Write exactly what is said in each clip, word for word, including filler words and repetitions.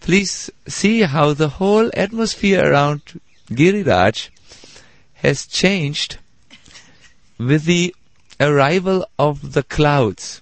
please see how the whole atmosphere around Giriraj has changed with the arrival of the clouds.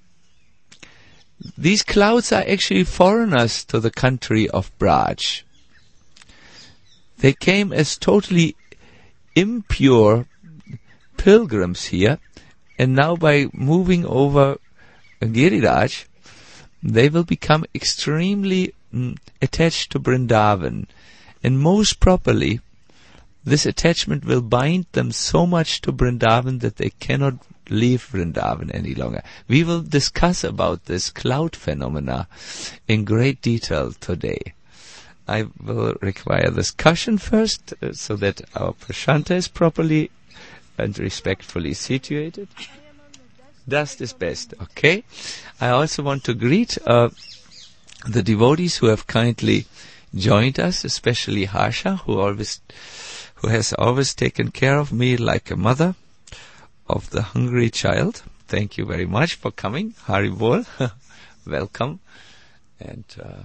These clouds are actually foreigners to the country of Braj. They came as totally impure pilgrims here, and now by moving over Giriraj, they will become extremely mm, attached to Vrindavan. And most properly, this attachment will bind them so much to Vrindavan that they cannot leave Vrindavan any longer. We will discuss about this cloud phenomena in great detail today. I will require discussion first, uh, so that our Prashanta is properly and respectfully situated. Dust is best, okay? I also want to greet uh, the devotees who have kindly joined us, especially Harsha, who always, who has always taken care of me like a mother of the hungry child. Thank you very much for coming. Hari Bol. Welcome. And uh,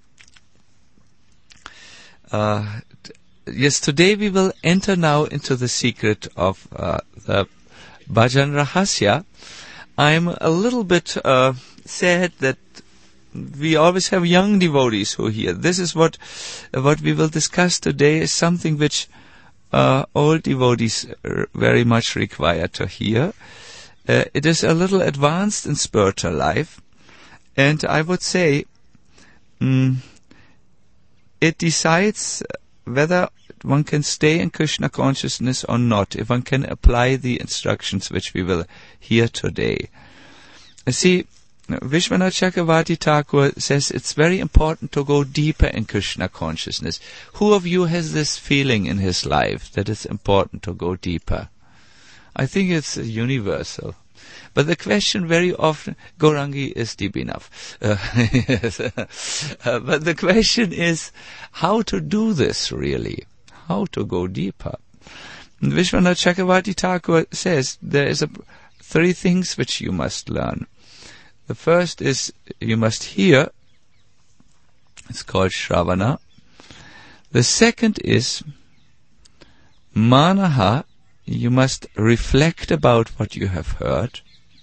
uh, t- yes, today we will enter now into the secret of uh, the Bhajan Rahasya. I'm a little bit uh, sad that we always have young devotees who are here. This is what what we will discuss today, is something which Uh, old devotees r- very much require to hear. Uh, it is a little advanced in spiritual life, and I would say mm, it decides whether one can stay in Krishna consciousness or not, if one can apply the instructions which we will hear today. You see, Vishwanath Chakravarti Thakur says it's very important to go deeper in Krishna consciousness. Who of you has this feeling in his life that it's important to go deeper? I think it's universal. But the question very often, Gaurangi is deep enough. Uh, yes. uh, but the question is how to do this really, how to go deeper. And Vishwanath Chakravarti Thakur says there is a, three things which you must learn. The first is you must hear. It's called Shravana. The second is Manaha. You must reflect about what you have heard.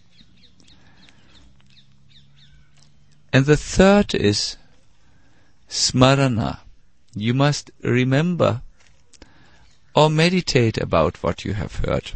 And the third is Smarana. You must remember or meditate about what you have heard.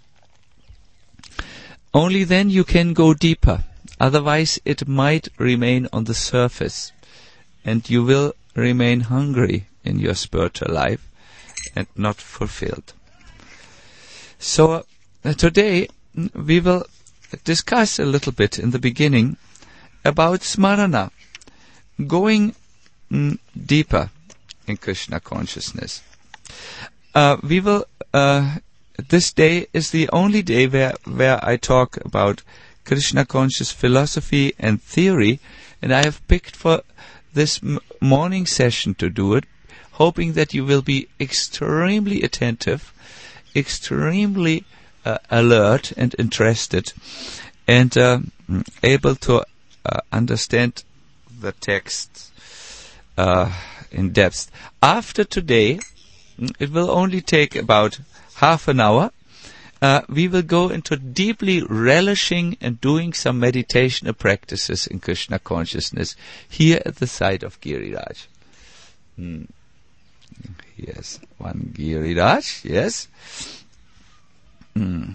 Only then you can go deeper. Otherwise, it might remain on the surface, and you will remain hungry in your spiritual life and not fulfilled. So, uh, today we will discuss a little bit in the beginning about Smarana, going mm, deeper in Krishna consciousness. Uh, we will, uh, this day is the only day where, where I talk about Krishna conscious philosophy and theory, and I have picked for this m- morning session to do it, hoping that you will be extremely attentive, extremely uh, alert and interested, and uh, able to uh, understand the text uh, in depth. After today, it will only take about half an hour. Uh, we will go into deeply relishing and doing some meditation practices in Krishna consciousness here at the site of Giriraj. Hmm. Yes, one Giriraj, yes. Hmm.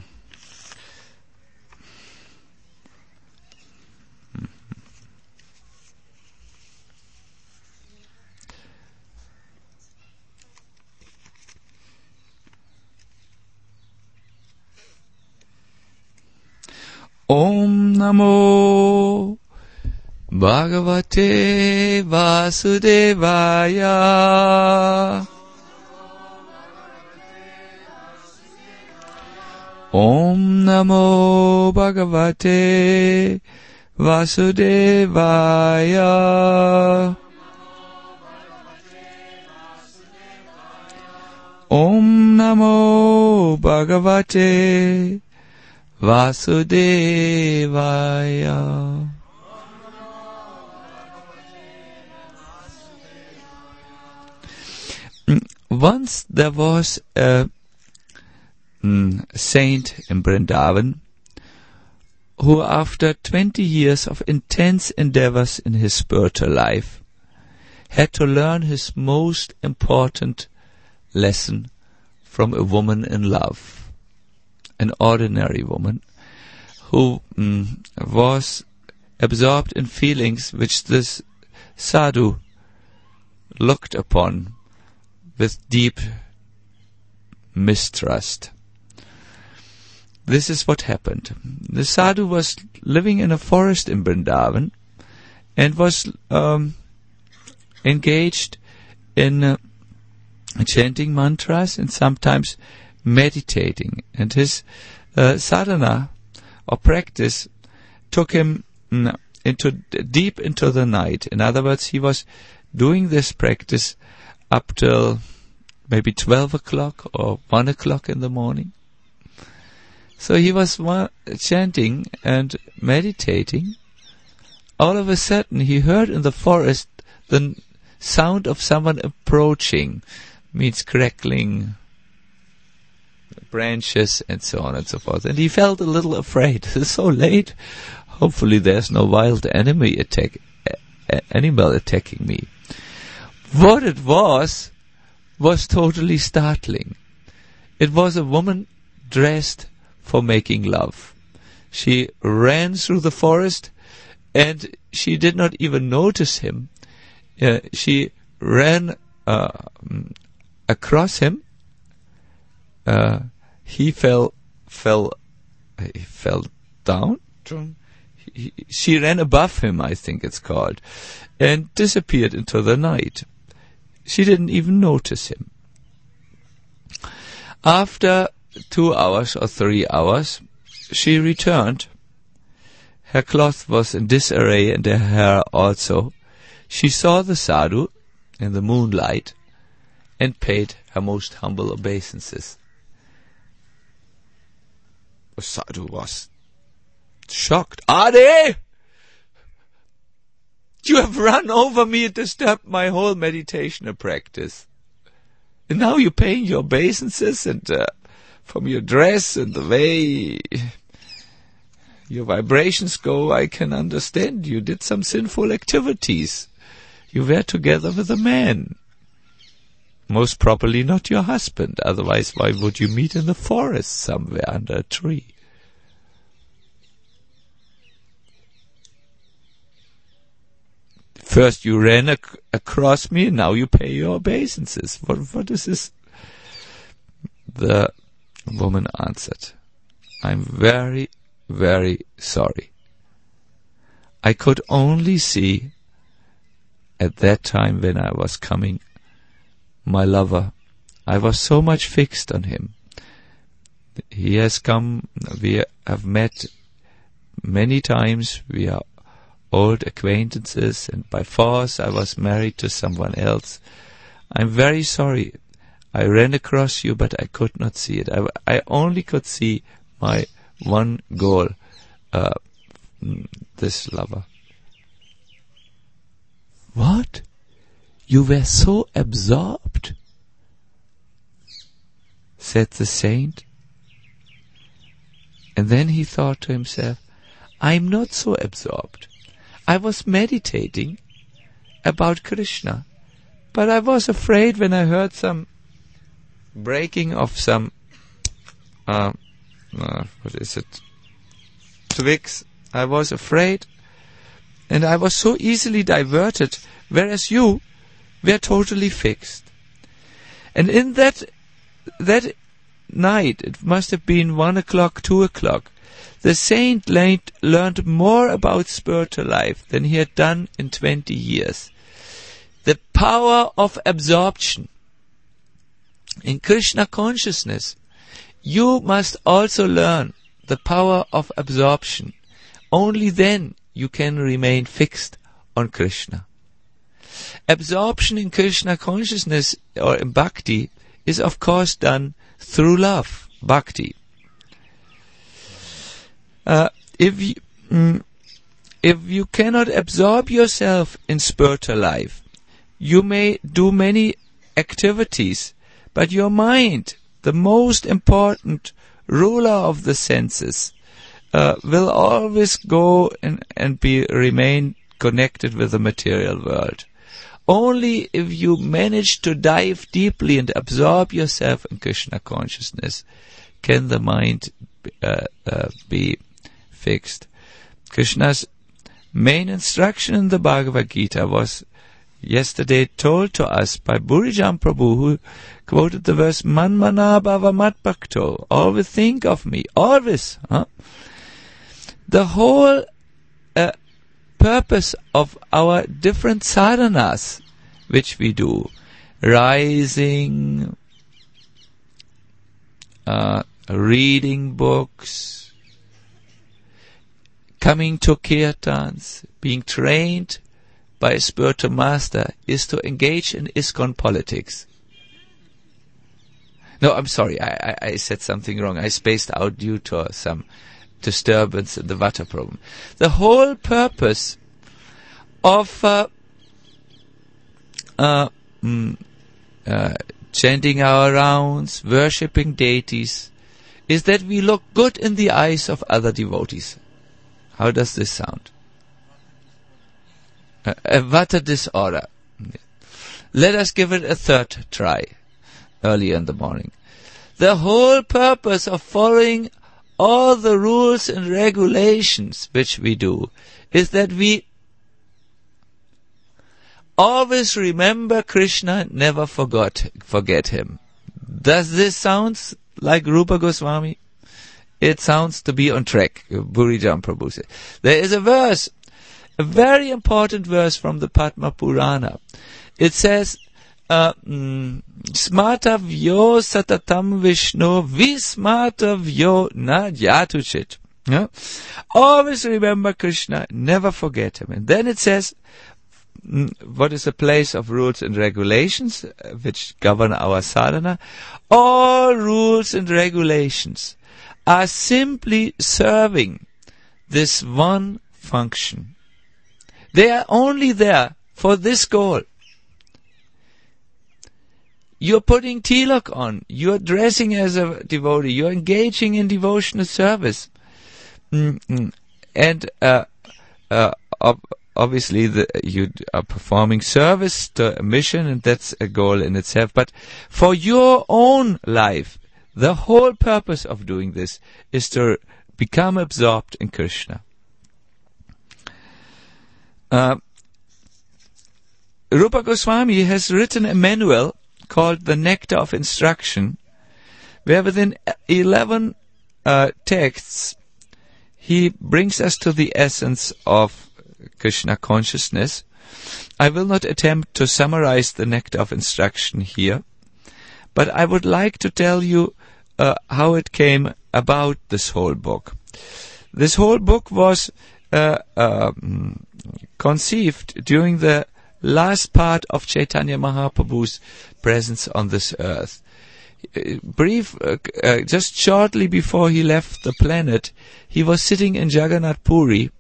Om Namo Bhagavate Vasudevaya. Om Namo Bhagavate Vasudevaya. Om Namo Bhagavate Vasudevaya. once there was a mm, saint in Vrindavan who, after twenty years of intense endeavors in his spiritual life, had to learn his most important lesson from a woman in love, an ordinary woman who mm, was absorbed in feelings which this sadhu looked upon with deep mistrust. This is what happened. The sadhu was living in a forest in Vrindavan and was um, engaged in uh, chanting mantras and sometimes meditating. And his uh, sadhana or practice took him mm, into deep into the night. In other words, he was doing this practice up till maybe twelve o'clock or one o'clock in the morning. So he was wa- chanting and meditating. All of a sudden he heard in the forest the n- sound of someone approaching, means crackling branches and so on and so forth. And he felt a little afraid. It's so late. Hopefully there's no wild enemy attack, a- animal attacking me. What it was, was totally startling. It was a woman dressed for making love. She ran through the forest and she did not even notice him. Uh, she ran uh, across him. Uh, he fell, fell, he fell down. He, she ran above him, I think it's called, and disappeared into the night. She didn't even notice him. After two hours or three hours, she returned. Her cloth was in disarray and her hair also. She saw the sadhu in the moonlight and paid her most humble obeisances. The sadhu was shocked. Adi! You have run over me and disturbed my whole meditation practice. And now you're paying your obeisances, and uh, from your dress and the way your vibrations go, I can understand you did some sinful activities. You were together with a man. Most probably not your husband. Otherwise, why would you meet in the forest somewhere under a tree? First you ran ac- across me, and now you pay your obeisances. What, what is this? The woman answered, I'm very, very sorry. I could only see at that time when I was coming my lover. I was so much fixed on him. He has come, we have met many times, we are old acquaintances, and by force I was married to someone else. I'm very sorry. I ran across you, but I could not see it. I, I only could see my one goal, uh, this lover. What? You were so absorbed? Said the saint. And then he thought to himself, I'm not so absorbed. I was meditating about Krishna, but I was afraid when I heard some breaking of some, uh, uh, what is it, twigs. I was afraid, and I was so easily diverted, whereas you were totally fixed. And in that that night, it must have been one o'clock, two o'clock, the saint learned, learned more about spiritual life than he had done in twenty years. The power of absorption. In Krishna consciousness, you must also learn the power of absorption. Only then you can remain fixed on Krishna. Absorption in Krishna consciousness or in bhakti is of course done through love, bhakti. Uh, if you, mm, if you cannot absorb yourself in spiritual life, you may do many activities But your mind, the most important ruler of the senses, uh, will always go and, and be remain connected with the material world. Only if you manage to dive deeply and absorb yourself in Krishna consciousness can the mind uh, uh, be fixed. Krishna's main instruction in the Bhagavad Gita was yesterday told to us by Burijan Prabhu, who quoted the verse, Manmana bhava mat bhakto, always think of me, always. Huh? The whole uh, purpose of our different sadhanas which we do, rising, uh, reading books, coming to kirtans, being trained by a spiritual master, is to engage in ISKCON politics. No, I'm sorry, I, I, I said something wrong. I spaced out due to some disturbance in the Vata problem. The whole purpose of uh, uh, mm, uh, chanting our rounds, worshipping deities, is that we look good in the eyes of other devotees. How does this sound? Uh, a Vata disorder. Let us give it a third try early in the morning. The whole purpose of following all the rules and regulations which we do is that we always remember Krishna and never forgot, forget him. Does this sound like Rupa Goswami? It sounds to be on track, Burijan Prabhu said. There is a verse, a very important verse from the Padma Purana. It says, uh, mm, Smartavyo satatam Vishnu vismartavyo na yatuchit. Yeah? Always remember Krishna, never forget him. And then it says, mm, what is the place of rules and regulations uh, which govern our sadhana? All rules and regulations are simply serving this one function. They are only there for this goal. You're putting tilak on, you're dressing as a devotee, you're engaging in devotional service. Mm-hmm. And uh, uh, ob- obviously the, you are performing service to a mission, and that's a goal in itself. But for your own life, the whole purpose of doing this is to become absorbed in Krishna. Uh, Rupa Goswami has written a manual called The Nectar of Instruction, where within eleven uh, texts he brings us to the essence of Krishna consciousness. I will not attempt to summarize the Nectar of Instruction here, but I would like to tell you uh, how it came about, this whole book. This whole book was uh, uh, conceived during the last part of Chaitanya Mahaprabhu's presence on this earth. Uh, brief, uh, uh, just shortly before he left the planet, he was sitting in Jagannath Puri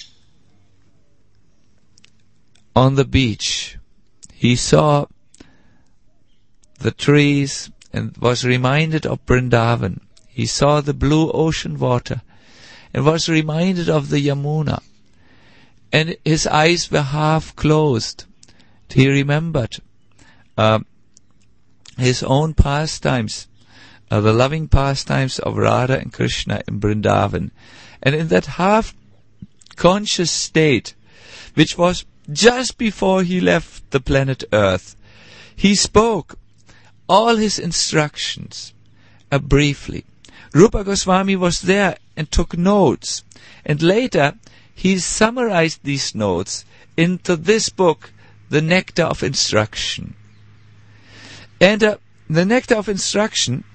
on the beach. He saw the trees and was reminded of Vrindavan. He saw the blue ocean water and was reminded of the Yamuna. And his eyes were half closed. He remembered uh, his own pastimes, uh, the loving pastimes of Radha and Krishna in Vrindavan. And in that half-conscious state, which was just before he left the planet Earth, he spoke all his instructions uh, briefly. Rupa Goswami was there and took notes. And later, he summarized these notes into this book, The Nectar of Instruction. And uh, the Nectar of Instruction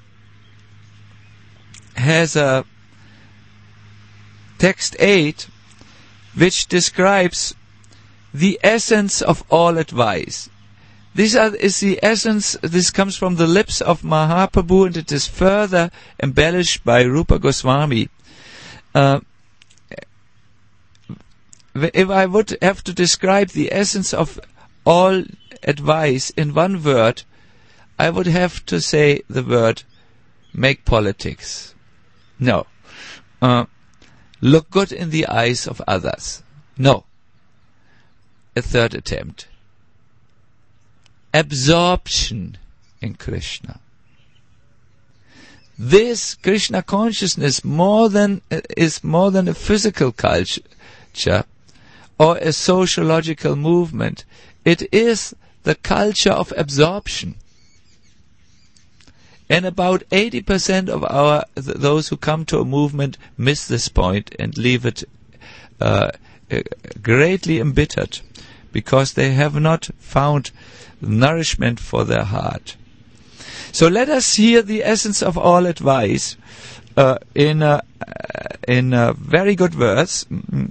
has a text eight, which describes the essence of all advice. This is the essence, this comes from the lips of Mahaprabhu, and it is further embellished by Rupa Goswami. Uh, if I would have to describe the essence of all advice in one word, I would have to say the word make politics. No. Uh, look good in the eyes of others. No. A third attempt. Absorption in Krishna. This Krishna consciousness more than uh, is more than a physical culture or a sociological movement. It is the culture of absorption. And about eighty percent of our th- those who come to a movement miss this point and leave it uh, uh, greatly embittered because they have not found nourishment for their heart. So let us hear the essence of all advice uh, in a, in a very good verse.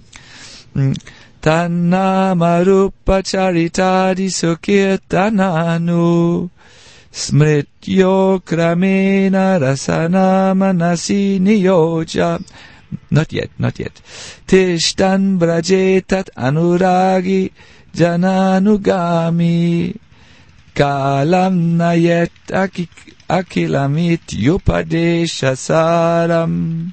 Tannamarupa charitadi sukirtananu smrityo kramena rasana manasi niyoja. Not yet, not yet. Tishtan brajetat anuragi jananugami kalam nayet akilamit yupadeshasaram.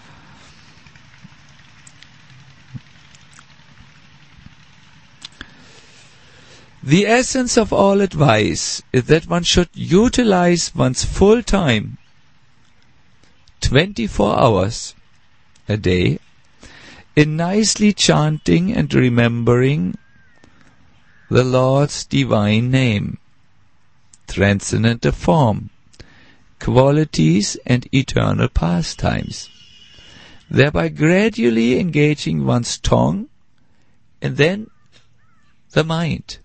The essence of all advice is that one should utilize one's full time, twenty-four hours a day, in nicely chanting and remembering the Lord's divine name, transcendent form, qualities and eternal pastimes, thereby gradually engaging one's tongue and then the mind.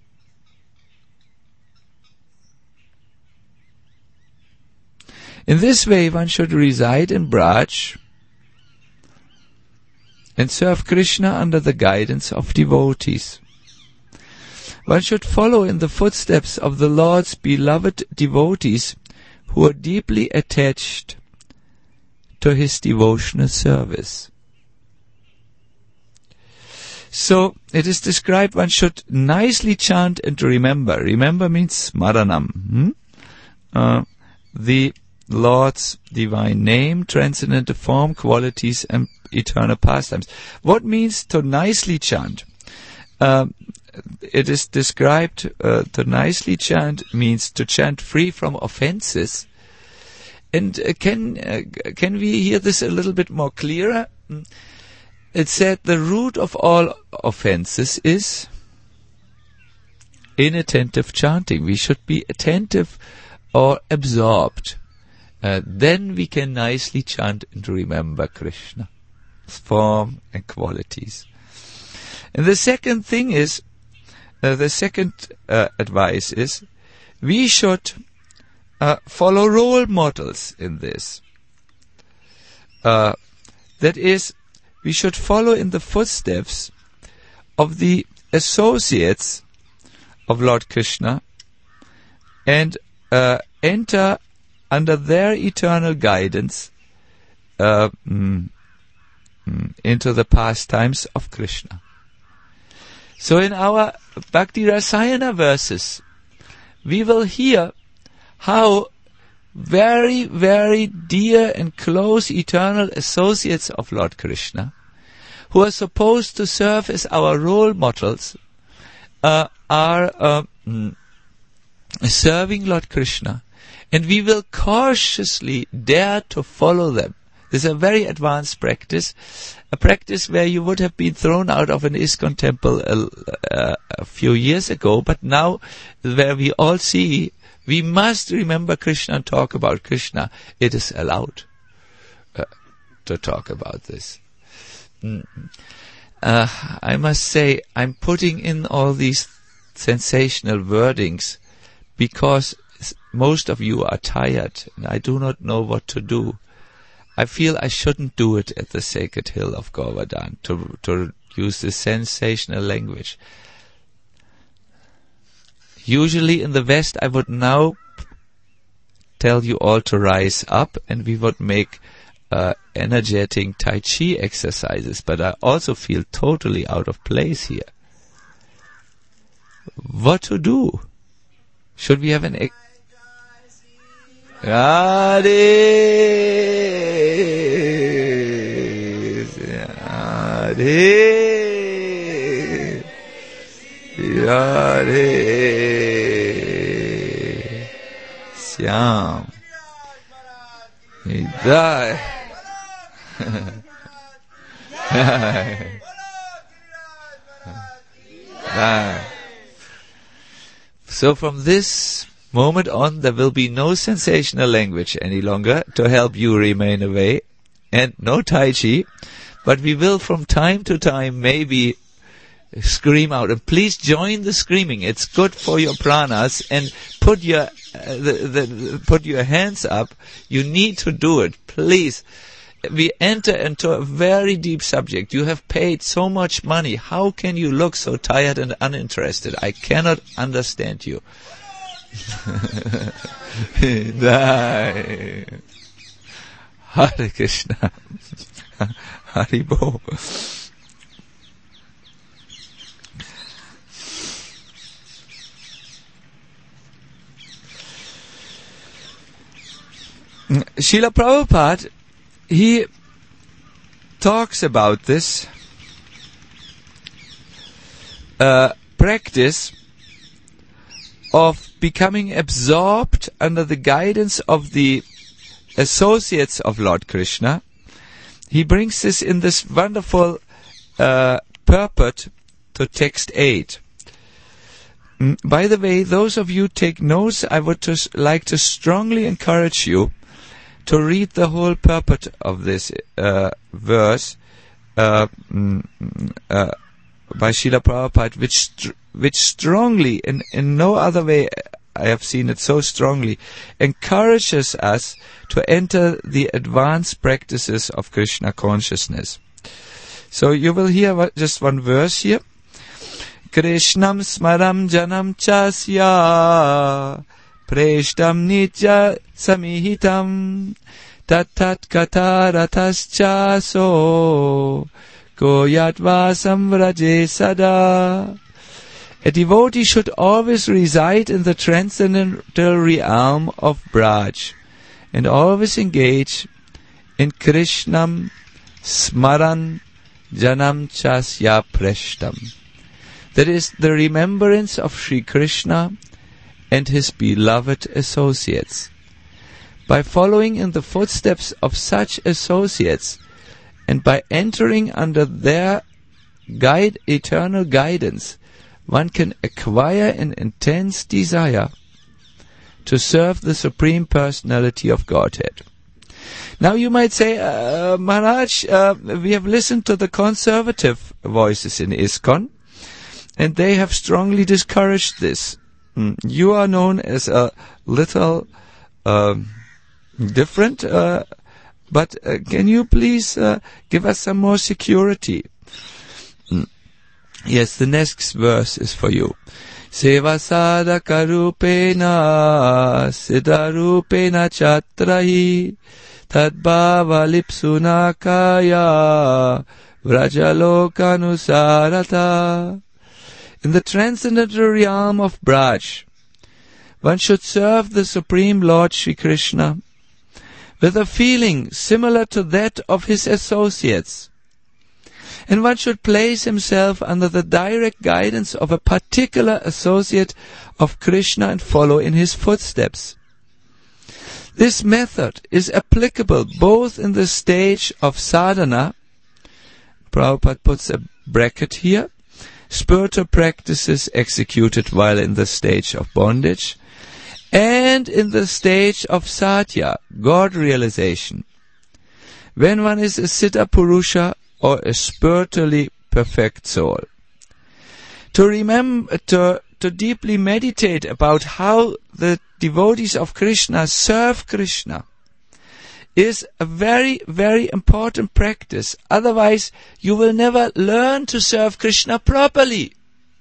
In this way, one should reside in Braj and serve Krishna under the guidance of devotees. One should follow in the footsteps of the Lord's beloved devotees who are deeply attached to His devotional service. So, it is described one should nicely chant and remember. Remember means smaranam. Hmm? Uh, the Lord's divine name, transcendent form, qualities, and eternal pastimes. What means to nicely chant? Um, it is described, uh, to nicely chant means to chant free from offenses. And uh, can uh, can we hear this a little bit more clearer? It said the root of all offenses is inattentive chanting. We should be attentive or absorbed. Uh, then we can nicely chant and remember Krishna, His form and qualities. And the second thing is, uh, the second uh, advice is, we should uh, follow role models in this. Uh, that is, we should follow in the footsteps of the associates of Lord Krishna and uh, enter under their eternal guidance uh, mm, mm, into the pastimes of Krishna. So in our Bhakti Rasayana verses, we will hear how very, very dear and close eternal associates of Lord Krishna, who are supposed to serve as our role models, uh, are uh, mm, serving Lord Krishna. And we will cautiously dare to follow them. This is a very advanced practice, a practice where you would have been thrown out of an ISKCON temple a, a, a few years ago, but now where we all see we must remember Krishna and talk about Krishna, it is allowed uh, to talk about this. Mm. Uh, I must say, I'm putting in all these sensational wordings because most of you are tired and I do not know what to do. I feel I shouldn't do it at the sacred hill of Govardhan, to, to use this sensational language. Usually in the West I would now tell you all to rise up and we would make uh, energetic Tai Chi exercises, but I also feel totally out of place here. What to do? Should we have an... E- Radhe, Radhe, Radhe, Syam, Jai. So from this moment on, there will be no sensational language any longer to help you remain away, and no Tai Chi, but we will from time to time maybe scream out. And please join the screaming. It's good for your pranas, and put your uh, the, the, put your hands up. You need to do it, please. We enter into a very deep subject. You have paid so much money. How can you look so tired and uninterested? I cannot understand you. Hare Krishna. Haribo. Srila Prabhupada, he talks about this uh, practice of becoming absorbed under the guidance of the associates of Lord Krishna. He brings this in this wonderful uh, purport to text eight. Mm, by the way, those of you take notes, I would just like to strongly encourage you to read the whole purport of this uh, verse uh, mm, uh, by Srila Prabhupada, which str- which strongly, in, in no other way I have seen it so strongly, encourages us to enter the advanced practices of Krishna consciousness. So you will hear just one verse here. Krishnam smaram janam chasya preshtam nitya samihitam tatat kataratas chaso goyatva samvraje sada. A devotee should always reside in the transcendental realm of Braj and always engage in Krishnam smaran janam chasya preshtam. That is the remembrance of Sri Krishna and his beloved associates. By following in the footsteps of such associates and by entering under their guide, eternal guidance, one can acquire an intense desire to serve the Supreme Personality of Godhead. Now you might say, uh, Maharaj, uh, we have listened to the conservative voices in ISKCON, and they have strongly discouraged this. Mm. You are known as a little uh, different, uh, but uh, can you please uh, give us some more security? Mm. Yes, the next verse is for you. Seva sadhaka rupena siddha rupena chatrahi tadbhava lipsuna kaya vrajalokanusarata. In the transcendental realm of Braj, one should serve the Supreme Lord Shri Krishna with a feeling similar to that of his associates. And one should place himself under the direct guidance of a particular associate of Krishna and follow in his footsteps. This method is applicable both in the stage of sadhana, Prabhupada puts a bracket here, spiritual practices executed while in the stage of bondage, and in the stage of sadhya, God realization. When one is a Siddha Purusha, or a spiritually perfect soul. To remember, to, to deeply meditate about how the devotees of Krishna serve Krishna is a very, very important practice. Otherwise, you will never learn to serve Krishna properly.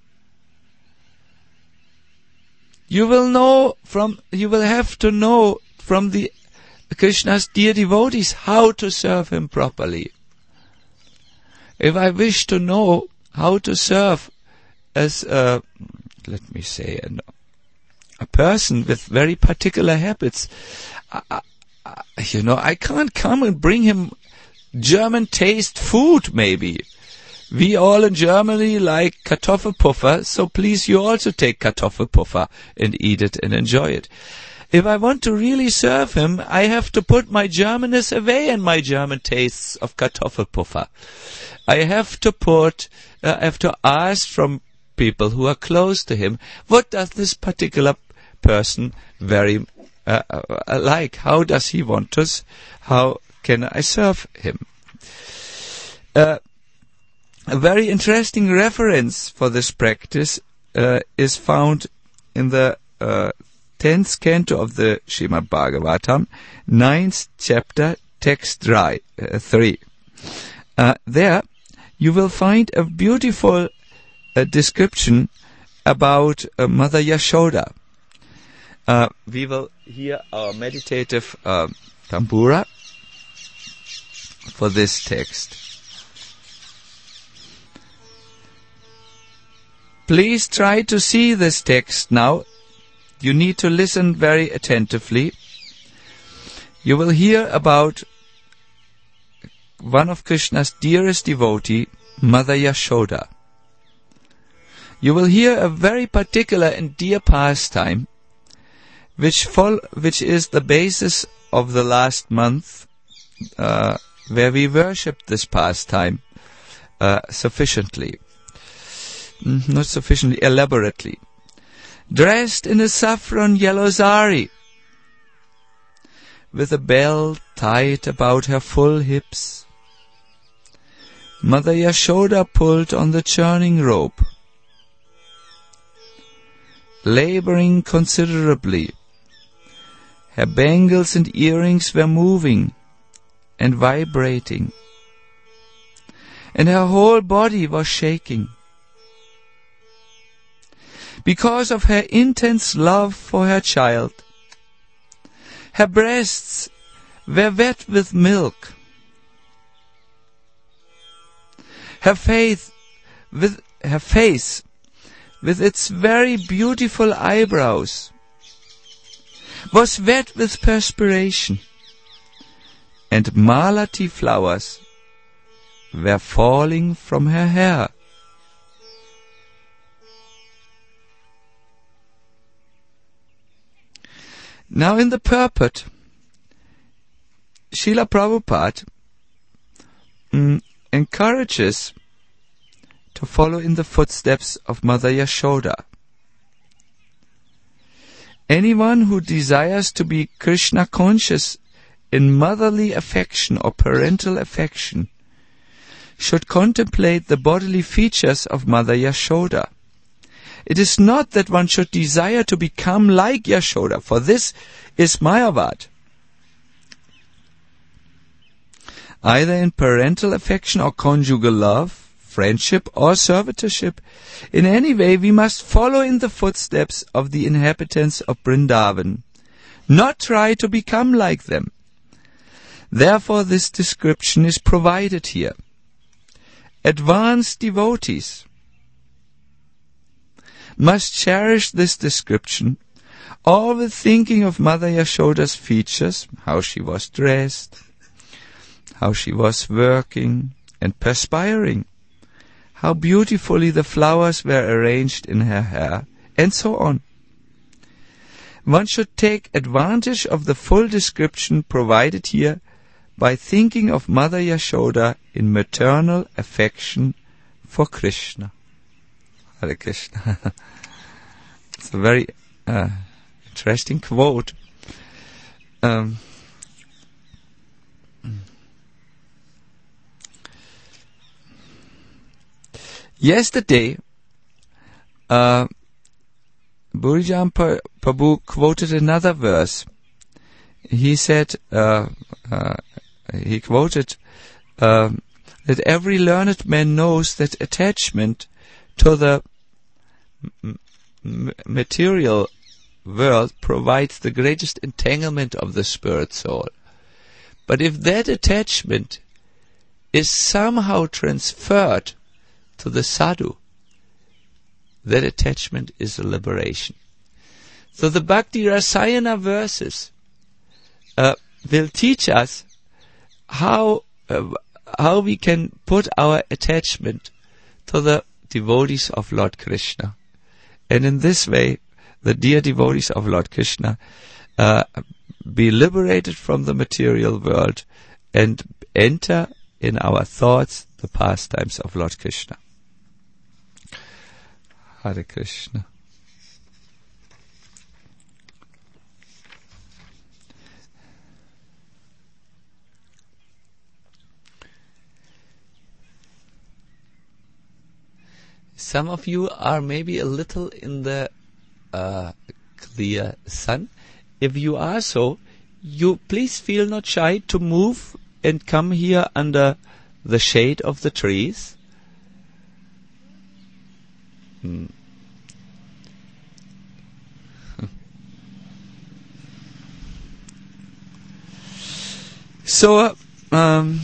You will know from, you will have to know from the Krishna's dear devotees how to serve him properly. If I wish to know how to serve as, uh, let me say, an a person with very particular habits, I, I, you know, I can't come and bring him German taste food, maybe. We all in Germany like Kartoffelpuffer, so please you also take Kartoffelpuffer and eat it and enjoy it. If I want to really serve him, I have to put my Germanness away and my German tastes of Kartoffelpuffer. I have to put, uh, I have to ask from people who are close to him, what does this particular person very uh, uh, like? How does he want us? How can I serve him? Uh, a very interesting reference for this practice uh, is found in the uh, tenth canto of the Srimad Bhagavatam, ninth chapter, text three. Uh, three. Uh, there you will find a beautiful uh, description about uh, Mother Yashoda. Uh, we will hear our meditative uh, tambura for this text. Please try to see this text now. You need to listen very attentively. You will hear about one of Krishna's dearest devotee, Mother Yashoda. You will hear a very particular and dear pastime, which fol- which is the basis of the last month, uh, where we worshipped this pastime uh, sufficiently. Not sufficiently elaborately. Dressed in a saffron yellow sari, with a belt tied about her full hips, Mother Yashoda pulled on the churning rope. Laboring considerably, her bangles and earrings were moving and vibrating, and her whole body was shaking. Because of her intense love for her child, her breasts were wet with milk. Her face, with her face, with its very beautiful eyebrows, was wet with perspiration, and malati flowers were falling from her hair. Now in the purport, Srila Prabhupada mm, encourages to follow in the footsteps of Mother Yashoda. Anyone who desires to be Krishna conscious in motherly affection or parental affection should contemplate the bodily features of Mother Yashoda. It is not that one should desire to become like Yashoda, for this is Mayavad. Either in parental affection or conjugal love, friendship or servitorship, in any way we must follow in the footsteps of the inhabitants of Vrindavan, not try to become like them. Therefore this description is provided here. Advanced devotees must cherish this description, always thinking of Mother Yashoda's features, how she was dressed, how she was working and perspiring, how beautifully the flowers were arranged in her hair, and so on. One should take advantage of the full description provided here by thinking of Mother Yashoda in maternal affection for Krishna. Hare Krishna. It's a very uh, interesting quote. Um, yesterday, uh, Burijan Prabhu quoted another verse. He said, uh, uh, he quoted uh, that every learned man knows that attachment to the m- m- material world provides the greatest entanglement of the spirit soul. But if that attachment is somehow transferred to the sadhu, that attachment is a liberation. So the Bhakti Rasayana verses uh, will teach us how uh, how we can put our attachment to the devotees of Lord Krishna. And in this way, the dear devotees of Lord Krishna uh, be liberated from the material world and enter in our thoughts the pastimes of Lord Krishna. Hare Krishna. Some of you are maybe a little in the uh, clear sun. If you are so, you please feel not shy to move and come here under the shade of the trees. Hmm. So, uh, um,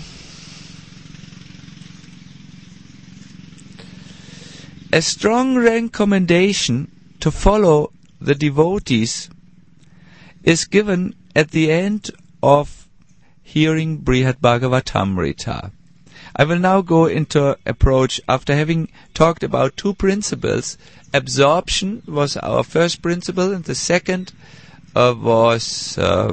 a strong recommendation to follow the devotees is given at the end of hearing Brihad Bhagavatamrita. I will now go into approach after having talked about two principles. Absorption was our first principle, and the second uh, was uh,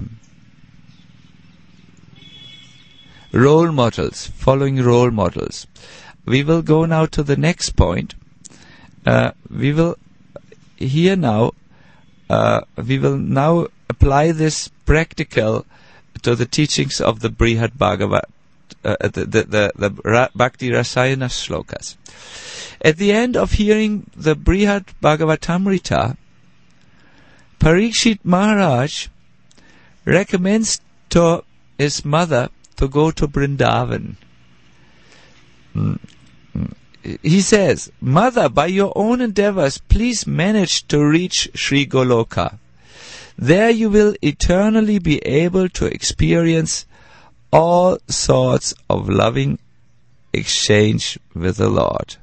role models, following role models. We will go now to the next point. Uh, we will here now, uh, we will now apply this practical to the teachings of the Brihad Bhagavat, uh, the, the, the, the Ra- Bhakti Rasayana shlokas. At the end of hearing the Brihad Bhagavatamrita, Parikshit Maharaj recommends to his mother to go to Vrindavan. Mm. He says, "Mother, by your own endeavors, please manage to reach Sri Goloka. There you will eternally be able to experience all sorts of loving exchange with the Lord.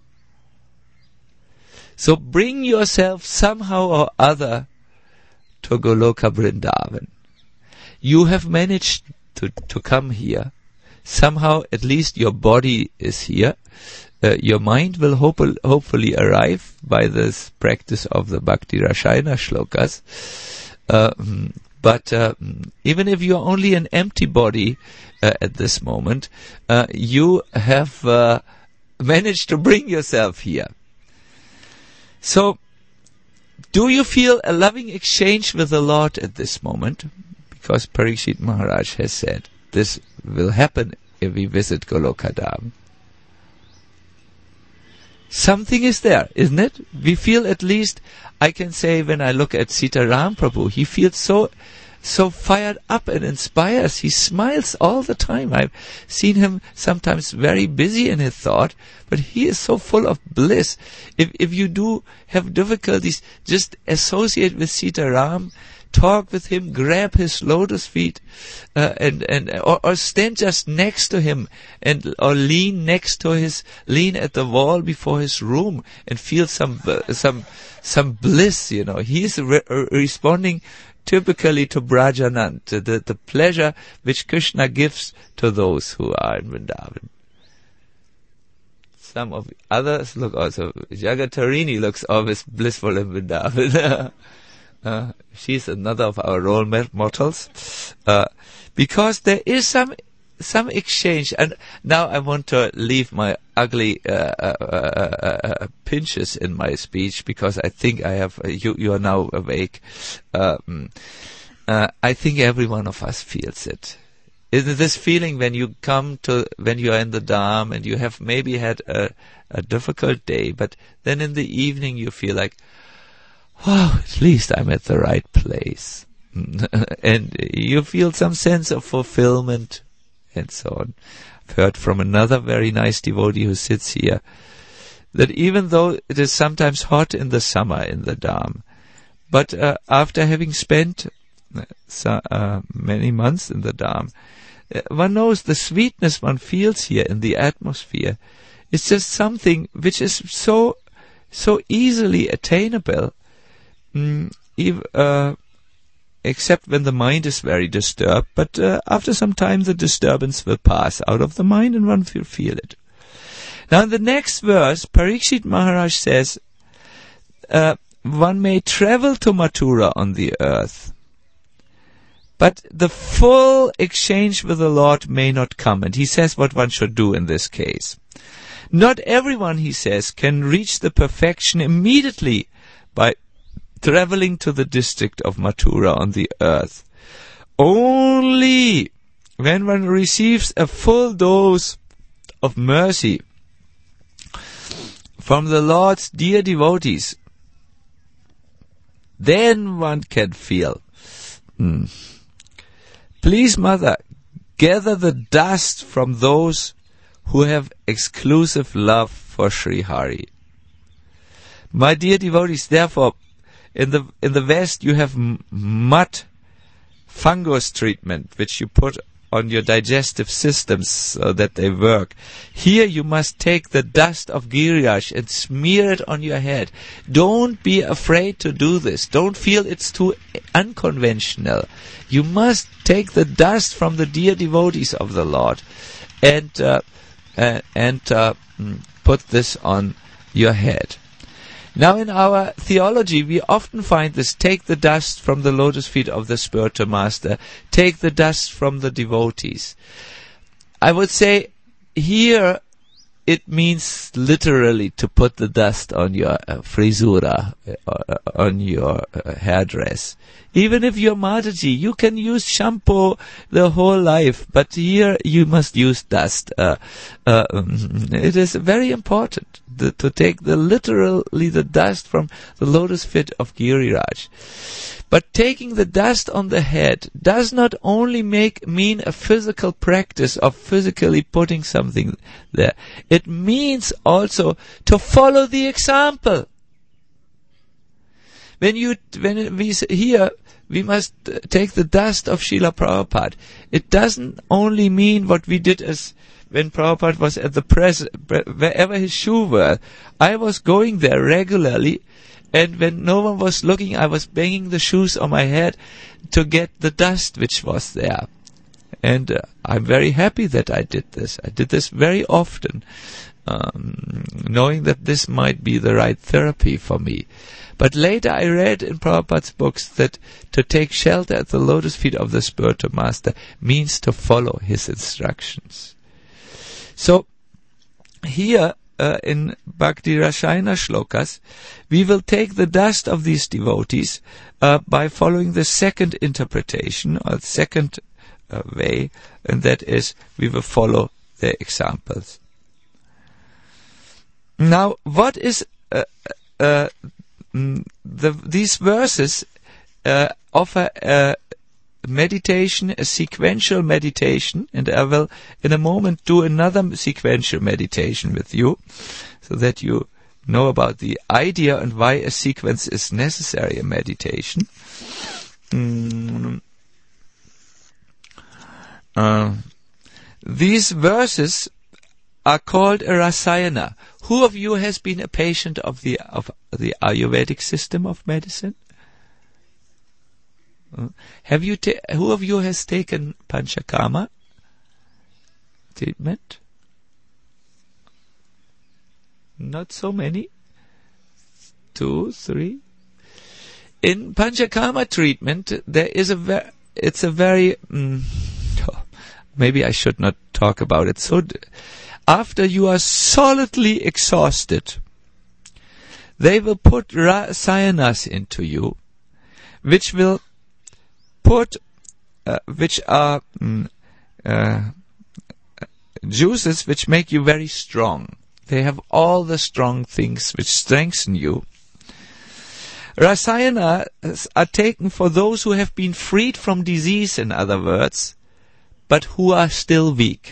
So bring yourself somehow or other to Goloka Vrindavan. You have managed to, to come here. Somehow, at least your body is here. Uh, your mind will hope, hopefully arrive by this practice of the Bhakti Rasayana shlokas. Uh, but uh, even if you are only an empty body uh, at this moment, uh, you have uh, managed to bring yourself here. So, do you feel a loving exchange with the Lord at this moment? Because Parikshit Maharaj has said this will happen if we visit Goloka Dham. Something is there, isn't it? We feel, at least, I can say, when I look at Sitaram Prabhu, he feels so, so fired up and inspires. He smiles all the time. I've seen him sometimes very busy in his thought, but he is so full of bliss. If, if you do have difficulties, just associate with Sitaram, talk with him, grab his lotus feet, uh, and and or, or stand just next to him, and or lean next to his, lean at the wall before his room, and feel some uh, some some bliss. You know, he's re- responding typically to Brajanand, to the the pleasure which Krishna gives to those who are in Vrindavan. Some of the others look also. Jagatarini looks always blissful in Vrindavan. Uh, she's another of our role models, uh, because there is some some exchange. And now I want to leave my ugly uh, uh, uh, uh, pinches in my speech, because I think I have uh, you. You are now awake. Um, uh, I think every one of us feels it. Isn't this feeling when you come to, when you are in the Dham and you have maybe had a, a difficult day, but then in the evening you feel like, wow, at least I'm at the right place. And you feel some sense of fulfillment and so on. I've heard from another very nice devotee who sits here that even though it is sometimes hot in the summer in the Dham, but uh, after having spent uh, uh, many months in the Dham, uh, one knows the sweetness one feels here in the atmosphere. It's just something which is so, so easily attainable. Mm, ev- uh, except when the mind is very disturbed. But uh, after some time, the disturbance will pass out of the mind and one will feel it. Now, in the next verse, Parikshit Maharaj says, uh, one may travel to Mathura on the earth, but the full exchange with the Lord may not come. And he says what one should do in this case. Not everyone, he says, can reach the perfection immediately by traveling to the district of Mathura on the earth. Only when one receives a full dose of mercy from the Lord's dear devotees, then one can feel. Hmm. Please, Mother, gather the dust from those who have exclusive love for Sri Hari. My dear devotees, therefore, in the in the West you have m- mud fungus treatment, which you put on your digestive systems so that they work. Here you must take the dust of Giriraj and smear it on your head. Don't be afraid to do this. Don't feel it's too unconventional. You must take the dust from the dear devotees of the Lord and uh, uh, and uh, put this on your head. Now in our theology we often find this: take the dust from the lotus feet of the spiritual master, take the dust from the devotees. I would say here it means literally to put the dust on your uh, frisura, uh, on your uh, hairdress. Even if you're Mataji, you can use shampoo the whole life, but here you must use dust. Uh, uh, it is very important the, to take the literally the dust from the lotus feet of Giriraj. But taking the dust on the head does not only make mean a physical practice of physically putting something there. It means also to follow the example. When you, when we here, we must take the dust of Srila Prabhupada. It doesn't only mean what we did as when Prabhupada was at the press, wherever his shoe were. I was going there regularly, and when no one was looking, I was banging the shoes on my head to get the dust which was there. And uh, I'm very happy that I did this. I did this very often, um, knowing that this might be the right therapy for me. But later I read in Prabhupada's books that to take shelter at the lotus feet of the spiritual master means to follow his instructions. So here uh, in Bhakti Rasayana Shlokas, we will take the dust of these devotees uh, by following the second interpretation or second uh, way, and that is we will follow their examples. Now, what is uh, uh, the, these verses uh, offer a meditation, a sequential meditation, and I will in a moment do another sequential meditation with you so that you know about the idea and why a sequence is necessary in meditation. Mm. Uh, these verses are called a rasayana. Who of you has been a patient of the of the Ayurvedic system of medicine? Uh, have you? Ta- who of you has taken Panchakarma treatment? Not so many. Two, three. In Panchakarma treatment, there is a ver- it's a very. Mm, oh, maybe I should not talk about it. So. D- After you are solidly exhausted, they will put rasayanas into you, which will put, uh, which are mm, uh, juices which make you very strong. They have all the strong things which strengthen you. Rasayanas are taken for those who have been freed from disease, in other words, but who are still weak.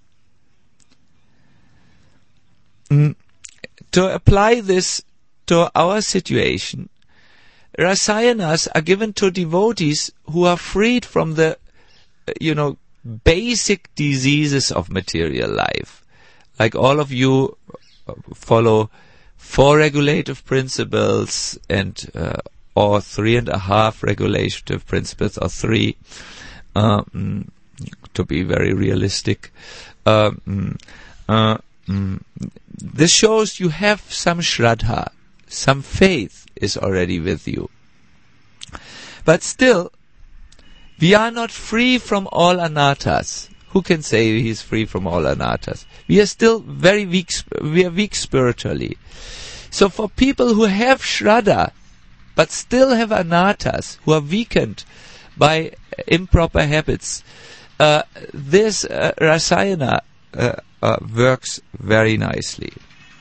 Mm, to apply this to our situation, rasayanas are given to devotees who are freed from the, you know, basic diseases of material life. Like all of you follow four regulative principles and uh, or three and a half regulative principles, or three, um, to be very realistic. Um, uh, mm, this shows you have some shraddha, some faith is already with you. But still, we are not free from all anarthas. Who can say he is free from all anarthas? We are still very weak, we are weak spiritually. So for people who have shraddha, but still have anarthas, who are weakened by improper habits, uh, this uh, rasayana uh, uh, works very nicely.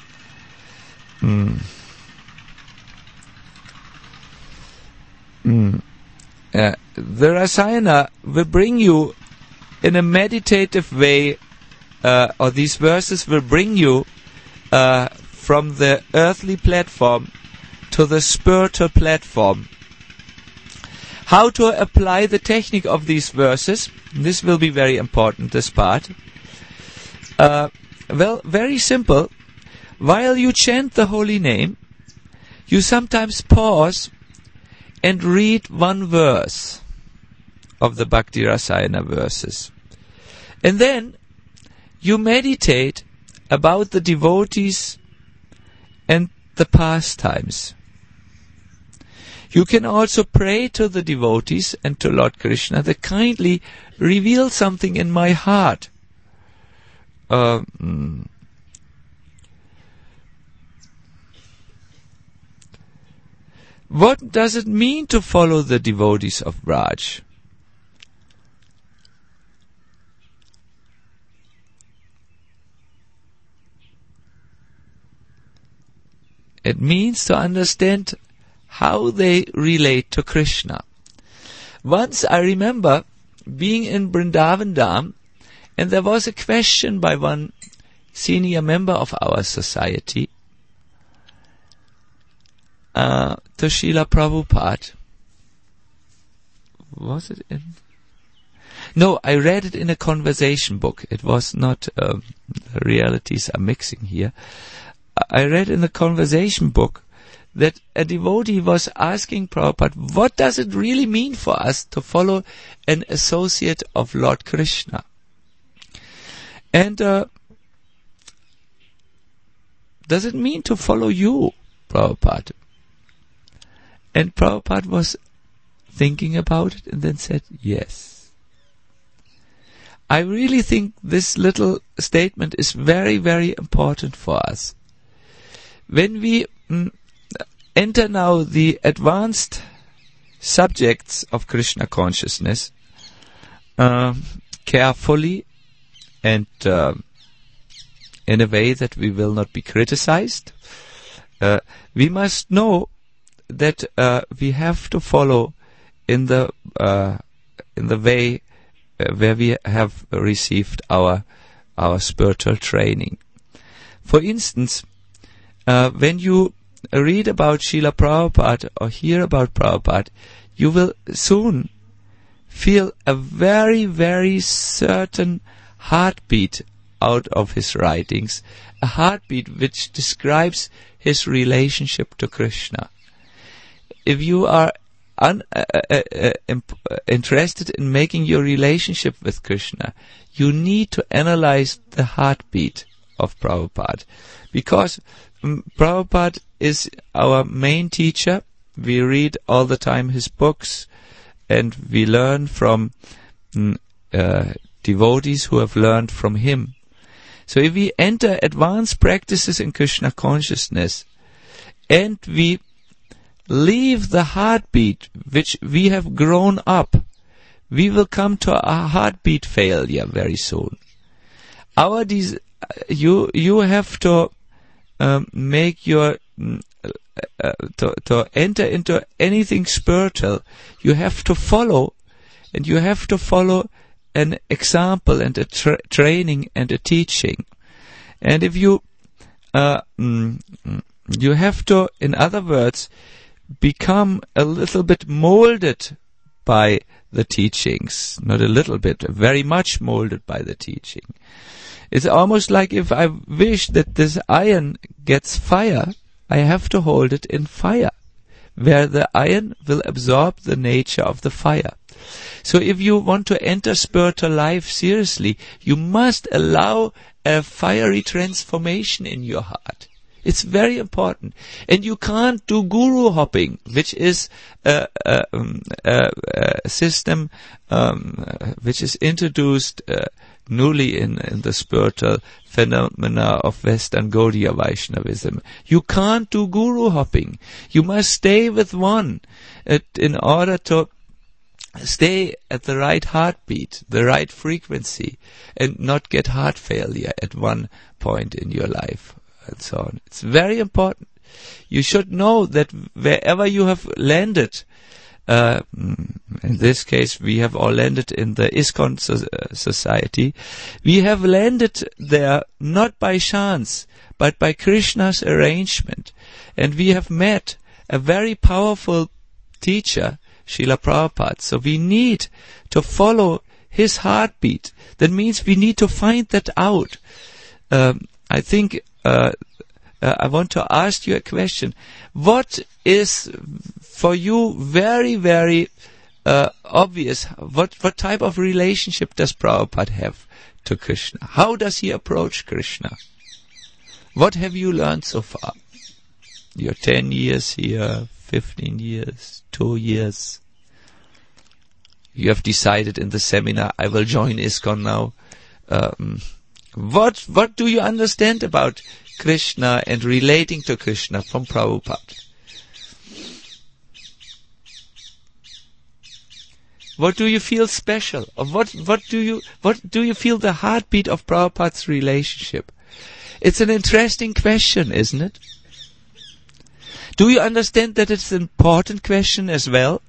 Mm. Mm. Uh, the rasayana will bring you in a meditative way, uh, or these verses will bring you uh, from the earthly platform to the spiritual platform. How to apply the technique of these verses? This will be very important, this part. Uh, well, very simple. While you chant the holy name, you sometimes pause and read one verse of the Bhakti Rasayana verses. And then you meditate about the devotees and the pastimes. You can also pray to the devotees and to Lord Krishna that kindly reveal something in my heart. Uh, mm, What does it mean to follow the devotees of Braj? It means to understand how they relate to Krishna. Once I remember being in Vrindavan Dham, and there was a question by one senior member of our society uh, to Srila Prabhupada. Was it in? No, I read it in a conversation book. It was not, um, the realities are mixing here. I read in the conversation book that a devotee was asking Prabhupada, what does it really mean for us to follow an associate of Lord Krishna? And uh, does it mean to follow you, Prabhupada? And Prabhupada was thinking about it and then said, yes. I really think this little statement is very, very important for us. When we mm, enter now the advanced subjects of Krishna consciousness uh, carefully and uh, in a way that we will not be criticized, uh, we must know that uh, we have to follow in the uh, in the way uh, where we have received our our spiritual training. For instance, Uh, when you read about Srila Prabhupada or hear about Prabhupada, you will soon feel a very, very certain heartbeat out of his writings, a heartbeat which describes his relationship to Krishna. If you are un- uh, uh, uh, imp- uh, interested in making your relationship with Krishna, you need to analyze the heartbeat of Prabhupada, because um, Prabhupada is our main teacher. We read all the time his books, and we learn from um, uh, devotees who have learned from him. So if we enter advanced practices in Krishna consciousness, and we leave the heartbeat which we have grown up, we will come to a heartbeat failure very soon. Our des- you you have to um, make your uh, uh, to to enter into anything spiritual. You have to follow, and you have to follow an example and a tra- training and a teaching. And if you uh, mm, you have to, in other words, become a little bit molded by the teachings. Not a little bit, very much molded by the teaching. It's almost like if I wish that this iron gets fire, I have to hold it in fire. where the iron will absorb the nature of the fire. So if you want to enter spiritual life seriously, you must allow a fiery transformation in your heart. It's very important. And you can't do guru hopping, which is a, a, a, a system um, which is introduced uh, newly in, in the spiritual phenomena of Western Gaudiya Vaishnavism. You can't do guru hopping. You must stay with one uh, in order to stay at the right heartbeat, the right frequency, and not get heart failure at one point in your life. And so on. It's very important. You should know that wherever you have landed, uh, in this case we have all landed in the ISKCON so, uh, society, we have landed there not by chance, but by Krishna's arrangement. And we have met a very powerful teacher, Srila Prabhupada. So we need to follow his heartbeat. That means we need to find that out. Um, I think Uh, uh, I want to ask you a question. What is for you very, very uh, obvious? What what type of relationship does Prabhupada have to Krishna? How does he approach Krishna? What have you learned so far? You're ten years here, fifteen years, two years. You have decided in the seminar, I will join ISKCON now. Um, What what do you understand about Krishna and relating to Krishna from Prabhupada? What do you feel special? Or what what do you what do you feel the heartbeat of Prabhupada's relationship? It's an interesting question, isn't it? Do you understand that it's an important question as well?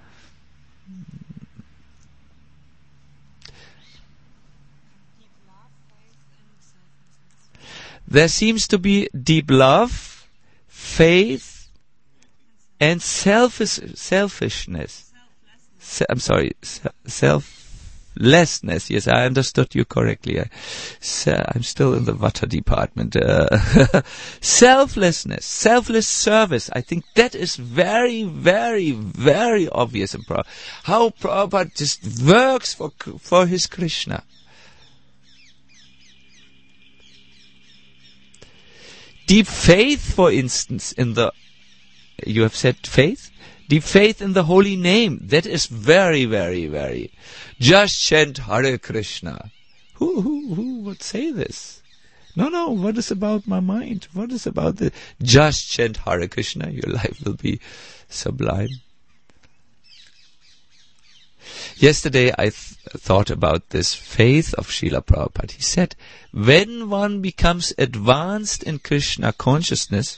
There seems to be deep love, faith, and selfish, selfishness. Se- I'm sorry, se- selflessness. Yes, I understood you correctly. I, se- I'm still in the Vata department. Uh, selflessness, selfless service. I think that is very, very, very obvious in Prabhupada. How Prabhupada just works for for his Krishna. Deep faith, for instance, in the, you have said faith? Deep faith in the holy name. That is very, very, very. Just chant Hare Krishna. Who, who, who would say this? No, no, what is about my mind? What is about the, just chant Hare Krishna, your life will be sublime. Yesterday I th- thought about this faith of Srila Prabhupada. He said, when one becomes advanced in Krishna consciousness,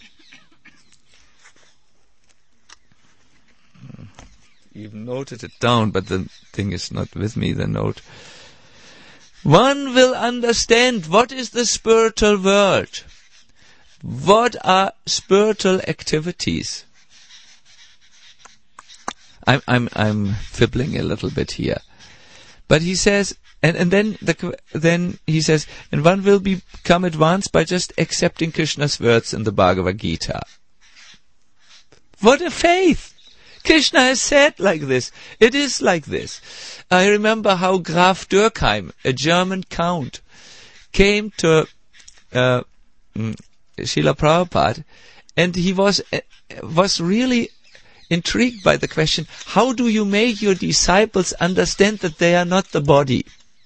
you've noted it down, but the thing is not with me, the note. One will understand what is the spiritual world. What are spiritual activities? I'm I'm I'm fibbling a little bit here, but he says, and and then the then he says, and one will become advanced by just accepting Krishna's words in the Bhagavad Gita. What a faith! Krishna has said like this. It is like this. I remember how Graf Dürkheim, a German count, came to uh, Srila Prabhupada, and he was uh, was really intrigued by the question, how do you make your disciples understand that they are not the body?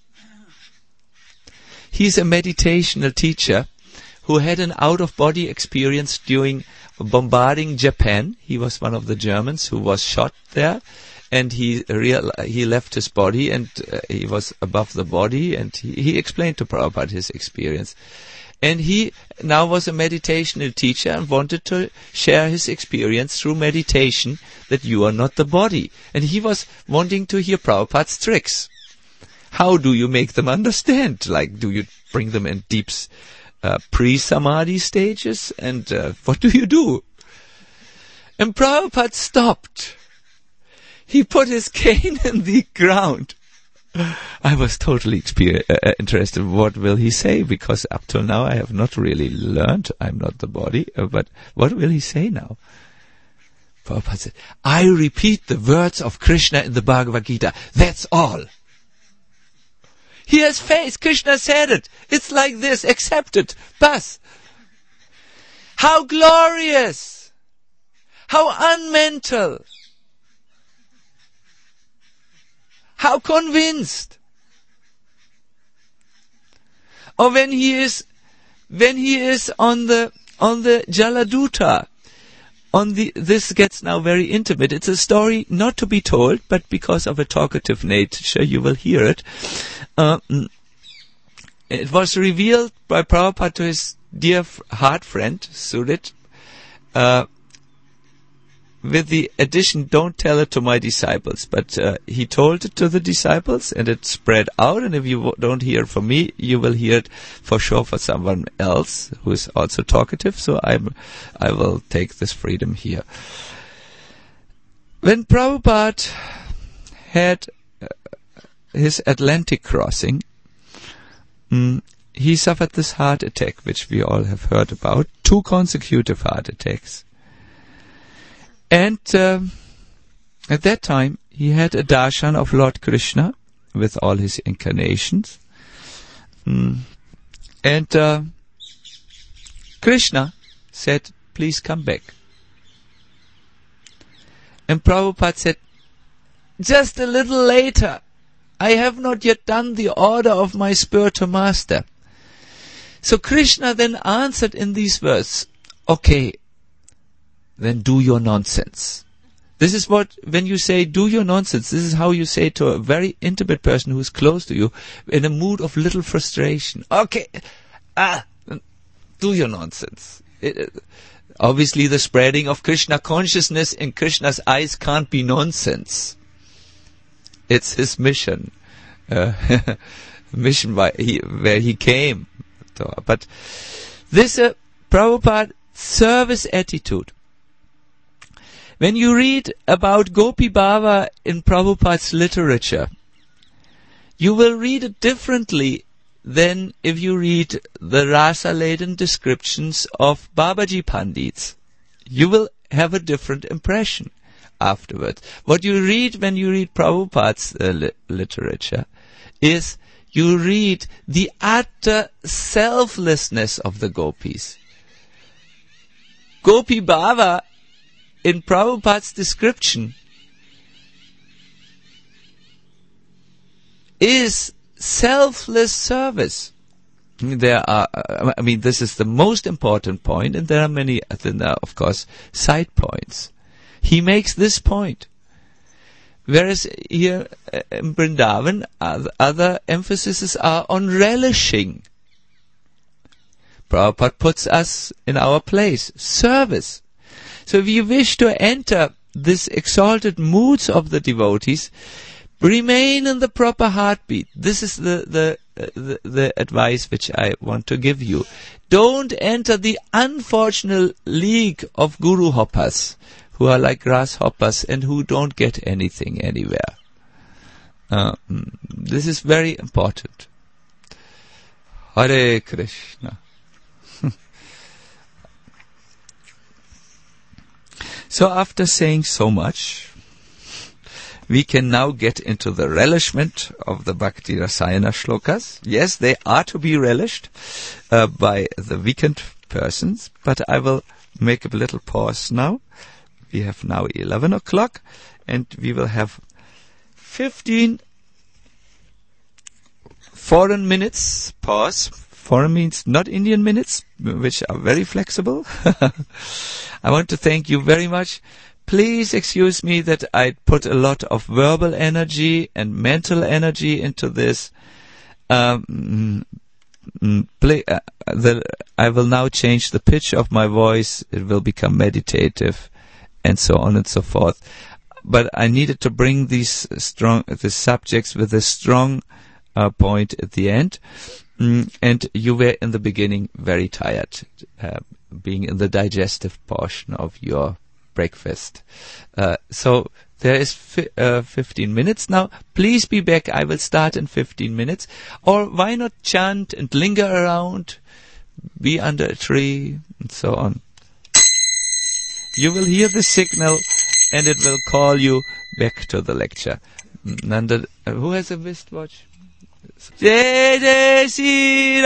He's a meditational teacher who had an out-of-body experience during bombarding Japan. He was one of the Germans who was shot there, and he real, he left his body, and uh, he was above the body, and he, he explained to Prabhupada his experience. And he now was a meditational teacher and wanted to share his experience through meditation, that you are not the body. And he was wanting to hear Prabhupada's tricks. How do you make them understand? Like, do you bring them in deep uh, pre-samadhi stages? And uh, what do you do? And Prabhupada stopped. He put his cane in the ground. I was totally exper- uh, interested. What will he say? Because up till now I have not really learned I'm not the body. Uh, but what will he say now? Prabhupada said, I repeat the words of Krishna in the Bhagavad Gita. That's all. He has faith. Krishna said it. It's like this. Accept it. Bas. How glorious. How unmental. How convinced. Or when he is, when he is on the, on the Jaladuta, on the, this gets now very intimate. It's a story not to be told, but because of a talkative nature, you will hear it. Uh, it was revealed by Prabhupada to his dear f- heart friend, Surit, uh, with the addition, don't tell it to my disciples. But uh, he told it to the disciples, and it spread out, and if you w- don't hear it from me, you will hear it for sure for someone else who is also talkative, so I'm, I will take this freedom here. When Prabhupada had uh, his Atlantic crossing, mm, he suffered this heart attack, which we all have heard about, two consecutive heart attacks. And um, at that time, he had a darshan of Lord Krishna with all his incarnations. Mm. And uh, Krishna said, please come back. And Prabhupada said, just a little later. I have not yet done the order of my spiritual master. So Krishna then answered in these words, okay, then do your nonsense. This is what, when you say do your nonsense, this is how you say to a very intimate person who is close to you, in a mood of little frustration. Okay, ah, do your nonsense. It, obviously the spreading of Krishna consciousness in Krishna's eyes can't be nonsense. It's his mission. Uh, mission by he, where he came. But this uh, Prabhupada service attitude. When you read about Gopi Bhava in Prabhupada's literature, you will read it differently than if you read the rasa-laden descriptions of Babaji Pandits. You will have a different impression afterwards. What you read when you read Prabhupada's uh, li- literature is you read the utter selflessness of the gopis. Gopi Bhava in Prabhupada's description is selfless service. I mean, there are, I mean, this is the most important point, and there are many, then there are, of course, side points. He makes this point. Whereas here in Vrindavan, other emphases are on relishing. Prabhupada puts us in our place. Service. So if you wish to enter this exalted moods of the devotees, remain in the proper heartbeat. This is the, the, uh, the, the advice which I want to give you. Don't enter the unfortunate league of guru hoppers, who are like grasshoppers and who don't get anything anywhere. Uh, this is very important. Hare Krishna. So after saying so much, we can now get into the relishment of the Bhakti Rasayana shlokas. Yes, they are to be relished uh, by the weekend persons, but I will make a little pause now. We have now eleven o'clock, and we will have fifteen foreign minutes pause. Foreign means not Indian minutes, which are very flexible. I want to thank you very much. Please excuse me that I put a lot of verbal energy and mental energy into this. Um, play, uh, the, I will now change the pitch of my voice. It will become meditative, and so on and so forth. But I needed to bring these strong, the subjects with a strong uh, point at the end. Mm, and you were in the beginning very tired, uh, being in the digestive portion of your breakfast. Uh, so there is fi- uh, fifteen minutes now. Please be back. I will start in fifteen minutes. Or why not chant and linger around, be under a tree, and so on. you will hear the signal and it will call you back to the lecture. Nanda, uh, who has a wristwatch? Jai Jai Shri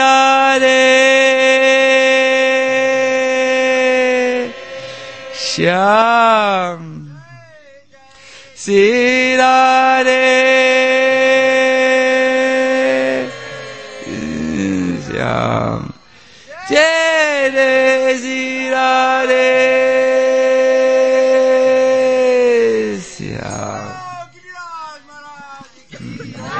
Radhe Shyam Shri Radhe Shyam Jai Jai Shri Radhe Shyam